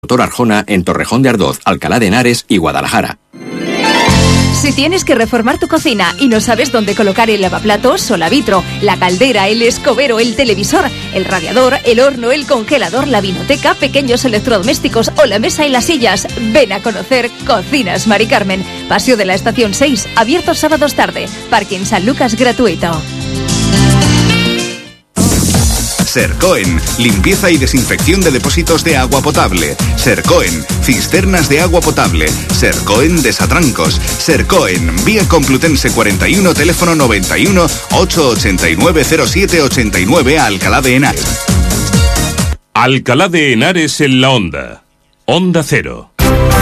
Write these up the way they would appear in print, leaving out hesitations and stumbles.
Doctor Arjona en Torrejón de Ardoz, Alcalá de Henares y Guadalajara. Si tienes que reformar tu cocina y no sabes dónde colocar el lavaplatos o la vitro, la caldera, el escobero, el televisor, el radiador, el horno, el congelador, la vinoteca, pequeños electrodomésticos o la mesa y las sillas, ven a conocer Cocinas Mari Carmen. Paseo de la Estación 6, abierto sábados tarde. Parking San Lucas gratuito. Sercoen, limpieza y desinfección de depósitos de agua potable. Sercoen, cisternas de agua potable. Sercoen, desatrancos. Sercoen, vía Complutense 41, teléfono 91 889 0789, Alcalá de Henares. Alcalá de Henares en la Onda. Onda Cero.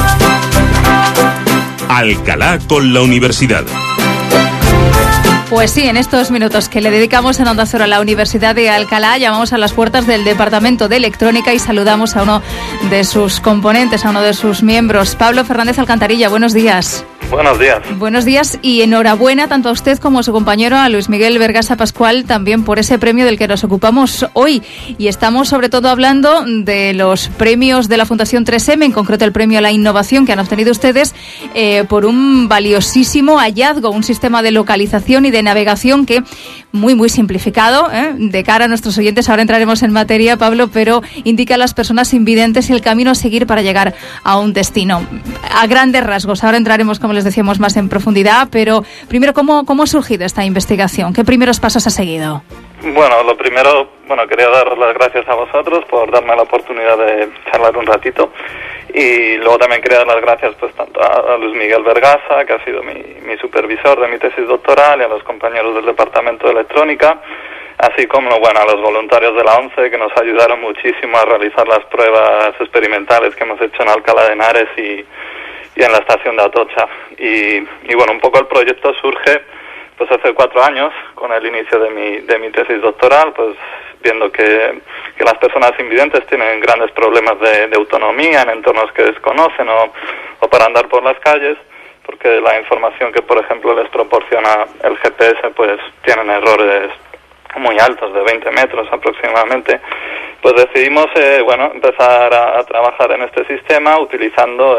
Alcalá con la Universidad. Pues sí, en estos minutos que le dedicamos en Onda Cero a la Universidad de Alcalá, llamamos a las puertas del Departamento de Electrónica y saludamos a uno de sus componentes, a uno de sus miembros, Pablo Fernández Alcantarilla. Buenos días. Buenos días. Buenos días y enhorabuena tanto a usted como a su compañero, a Luis Miguel Vergasa Pascual, también por ese premio del que nos ocupamos hoy. Y estamos sobre todo hablando de los premios de la Fundación 3M, en concreto el premio a la innovación que han obtenido ustedes por un valiosísimo hallazgo, un sistema de localización y de navegación que, muy simplificado, de cara a nuestros oyentes, ahora entraremos en materia, Pablo, pero indica a las personas invidentes el camino a seguir para llegar a un destino. A grandes rasgos, ahora entraremos, como les decíamos, más en profundidad, pero primero, ¿cómo ha surgido esta investigación? ¿Qué primeros pasos ha seguido? Bueno, lo primero, quería daros las gracias a vosotros por darme la oportunidad de charlar un ratito, y luego también quería dar las gracias pues tanto a Luis Miguel Vergasa, que ha sido mi supervisor de mi tesis doctoral, y a los compañeros del Departamento de Electrónica, así como a los voluntarios de la ONCE, que nos ayudaron muchísimo a realizar las pruebas experimentales que hemos hecho en Alcalá de Henares y en la estación de Atocha. Y un poco el proyecto surge pues hace 4 años, con el inicio de mi tesis doctoral, pues viendo que las personas invidentes tienen grandes problemas de autonomía en entornos que desconocen o para andar por las calles, porque la información que, por ejemplo, les proporciona el GPS, pues tienen errores muy altos, de 20 metros aproximadamente. Pues decidimos empezar a trabajar en este sistema utilizando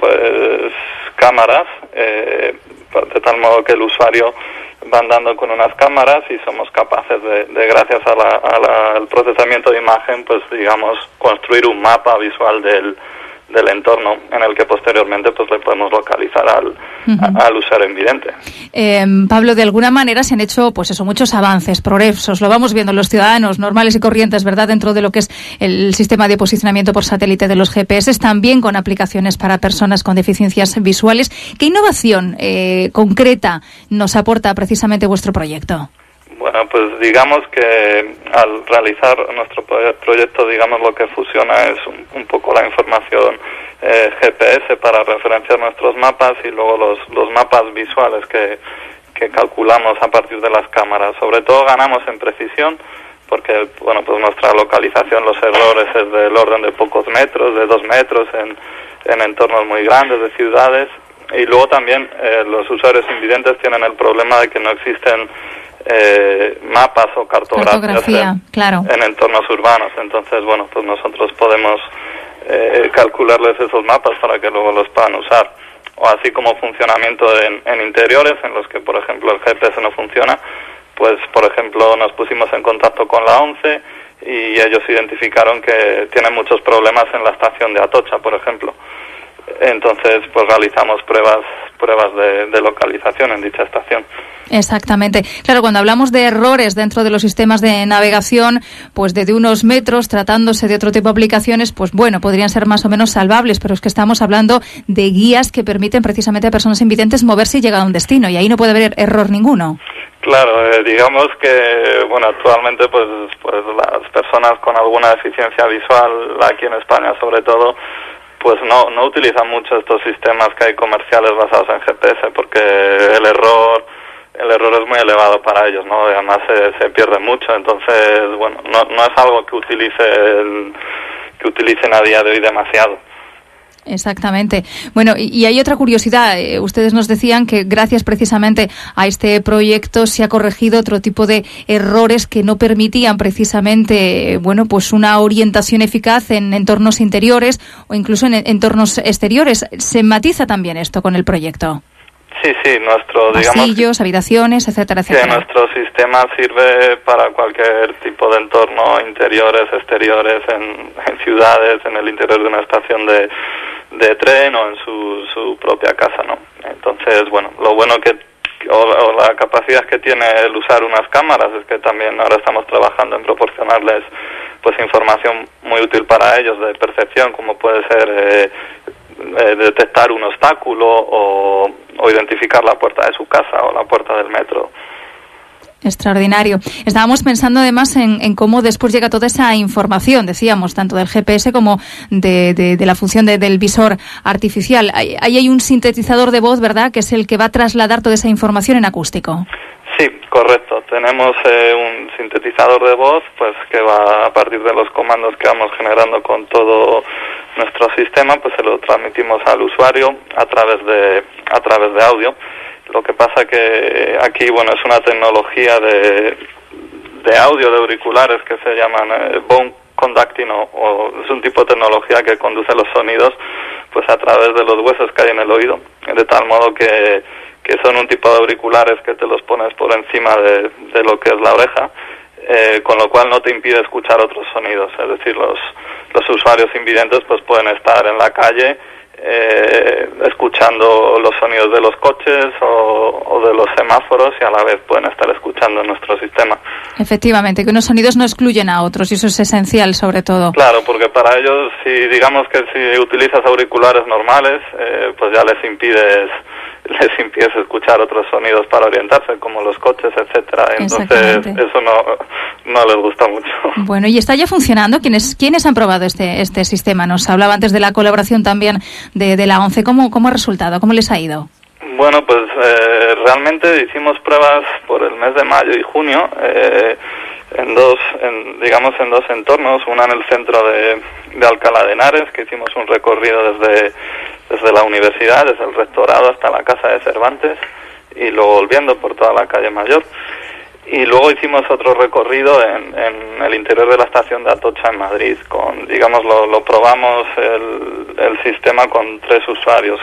cámaras, de tal modo que el usuario va andando con unas cámaras y somos capaces de gracias al procesamiento de imagen, pues digamos, construir un mapa visual del entorno en el que posteriormente pues le podemos localizar al usuario invidente. Pablo, de alguna manera se han hecho muchos avances, progresos, lo vamos viendo los ciudadanos normales y corrientes, ¿verdad?, dentro de lo que es el sistema de posicionamiento por satélite de los GPS, también con aplicaciones para personas con deficiencias visuales. ¿Qué innovación concreta nos aporta precisamente vuestro proyecto? Bueno, pues digamos que al realizar nuestro proyecto, digamos, lo que fusiona es un poco la información GPS para referenciar nuestros mapas y luego los mapas visuales que calculamos a partir de las cámaras. Sobre todo ganamos en precisión porque, pues nuestra localización, los errores es del orden de pocos metros, de 2 metros en entornos muy grandes de ciudades. Y luego también los usuarios invidentes tienen el problema de que no existen mapas o cartografía claro, en entornos urbanos. Entonces, pues nosotros podemos calcularles esos mapas para que luego los puedan usar. O así como funcionamiento en interiores en los que, por ejemplo, el GPS no funciona, pues, por ejemplo, nos pusimos en contacto con la ONCE y ellos identificaron que tienen muchos problemas en la estación de Atocha, por ejemplo. Entonces, pues realizamos pruebas de localización en dicha estación. Exactamente. Claro, cuando hablamos de errores dentro de los sistemas de navegación, pues de unos metros, tratándose de otro tipo de aplicaciones, pues podrían ser más o menos salvables, pero es que estamos hablando de guías que permiten precisamente a personas invidentes moverse y llegar a un destino, y ahí no puede haber error ninguno. Claro, digamos que, actualmente pues las personas con alguna deficiencia visual, aquí en España sobre todo, pues no utilizan mucho estos sistemas que hay comerciales basados en GPS, porque el error es muy elevado para ellos, ¿no? Y además se pierde mucho. Entonces, no es algo que utilicen a día de hoy demasiado. Exactamente. Bueno, y hay otra curiosidad. Ustedes nos decían que gracias precisamente a este proyecto se ha corregido otro tipo de errores que no permitían precisamente, bueno, pues una orientación eficaz en entornos interiores o incluso en entornos exteriores. ¿Se matiza también esto con el proyecto? Sí, nuestro, pasillos, habitaciones, etcétera, etcétera. Que nuestro sistema sirve para cualquier tipo de entorno, interiores, exteriores, en ciudades, en el interior de una estación de tren o en su propia casa, ¿no? Entonces, bueno, lo bueno o la capacidad que tiene el usar unas cámaras es que también ahora estamos trabajando en proporcionarles pues información muy útil para ellos de percepción, como puede ser detectar un obstáculo o identificar la puerta de su casa o la puerta del metro. Extraordinario. Estábamos pensando además en cómo después llega toda esa información, decíamos, tanto del GPS como de la función del visor artificial. Ahí hay un sintetizador de voz, ¿verdad?, que es el que va a trasladar toda esa información en acústico. Sí, correcto. Tenemos un sintetizador de voz, pues que va a partir de los comandos que vamos generando con todo nuestro sistema, pues se lo transmitimos al usuario a través de audio. Lo que pasa que aquí, bueno, es una tecnología de audio, de auriculares que se llaman bone conducting o es un tipo de tecnología que conduce los sonidos pues a través de los huesos que hay en el oído, de tal modo que son un tipo de auriculares que te los pones por encima de lo que es la oreja, con lo cual no te impide escuchar otros sonidos. Es decir, los usuarios invidentes pues pueden estar en la calle escuchando los sonidos de los coches o de los semáforos y a la vez pueden estar escuchando nuestro sistema. Efectivamente, que unos sonidos no excluyen a otros y eso es esencial sobre todo. Claro, porque para ellos, si utilizas auriculares normales, pues ya les impides escuchar otros sonidos para orientarse, como los coches, etcétera. Entonces eso no les gusta mucho. Bueno, y está ya funcionando. ¿Quiénes han probado este sistema? Nos hablaba antes de la colaboración también de la ONCE. ¿Cómo ha resultado? ¿Cómo les ha ido? Bueno, pues realmente hicimos pruebas por el mes de mayo y junio en dos entornos, una en el centro de Alcalá de Henares, que hicimos un recorrido desde la universidad, desde el rectorado hasta la Casa de Cervantes y luego volviendo por toda la calle Mayor. Y luego hicimos otro recorrido en el interior de la estación de Atocha en Madrid. Lo probamos el sistema con 3 usuarios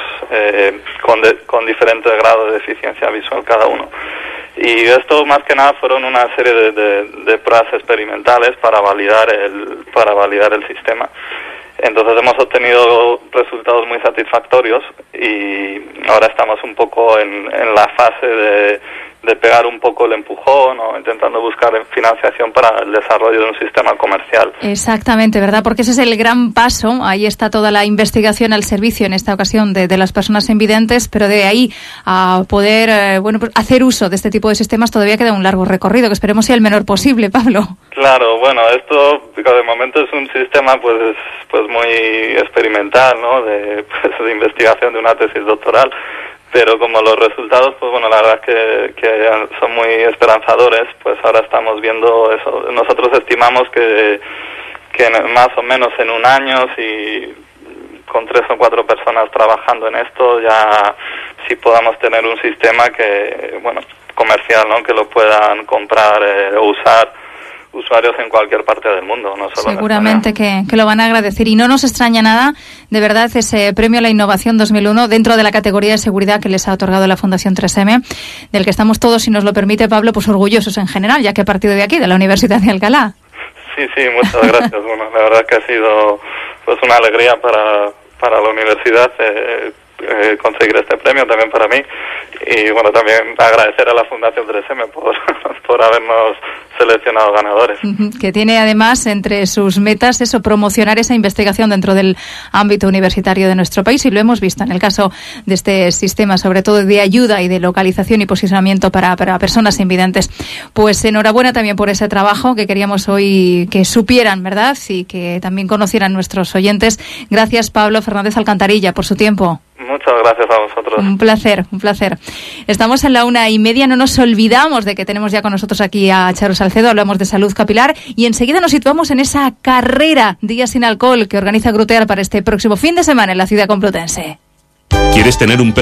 con diferentes grados de eficiencia visual cada uno. Y esto más que nada fueron una serie de pruebas experimentales para validar el sistema. Entonces hemos obtenido resultados muy satisfactorios y ahora estamos un poco en la fase de pegar un poco el empujón o intentando buscar financiación para el desarrollo de un sistema comercial. Exactamente, ¿verdad? Porque ese es el gran paso. Ahí está toda la investigación al servicio, en esta ocasión, de las personas invidentes, pero de ahí a poder pues hacer uso de este tipo de sistemas todavía queda un largo recorrido, que esperemos sea el menor posible, Pablo. Claro, bueno, esto de momento es un sistema pues muy experimental, ¿no? De investigación de una tesis doctoral. Pero como los resultados, pues bueno, la verdad es que son muy esperanzadores, pues ahora estamos viendo eso. Nosotros estimamos que más o menos en un año, si con 3 o 4 personas trabajando en esto, ya sí podamos tener un sistema comercial, ¿no? Que lo puedan comprar o usar usuarios en cualquier parte del mundo, no solo seguramente que lo van a agradecer y no nos extraña nada, de verdad, ese premio a la innovación 2001 dentro de la categoría de seguridad que les ha otorgado la Fundación 3M, del que estamos todos, si nos lo permite Pablo, pues orgullosos en general, ya que ha partido de aquí, de la Universidad de Alcalá. Sí, muchas gracias. Bueno, la verdad que ha sido pues una alegría para la universidad conseguir este premio también para mí y bueno, también agradecer a la Fundación 3M por habernos seleccionado ganadores. Que tiene además entre sus metas eso, promocionar esa investigación dentro del ámbito universitario de nuestro país y lo hemos visto en el caso de este sistema, sobre todo de ayuda y de localización y posicionamiento para personas invidentes. Pues enhorabuena también por ese trabajo que queríamos hoy que supieran, ¿verdad? Y que también conocieran nuestros oyentes. Gracias, Pablo Fernández Alcantarilla, por su tiempo. Muchas gracias a vosotros. Un placer, un placer. Estamos en la 1:30, no nos olvidamos de que tenemos ya con nosotros aquí a Charo Salcedo, hablamos de salud capilar y enseguida nos situamos en esa carrera Días sin Alcohol que organiza Gruteal para este próximo fin de semana en la ciudad complutense. ¿Quieres tener un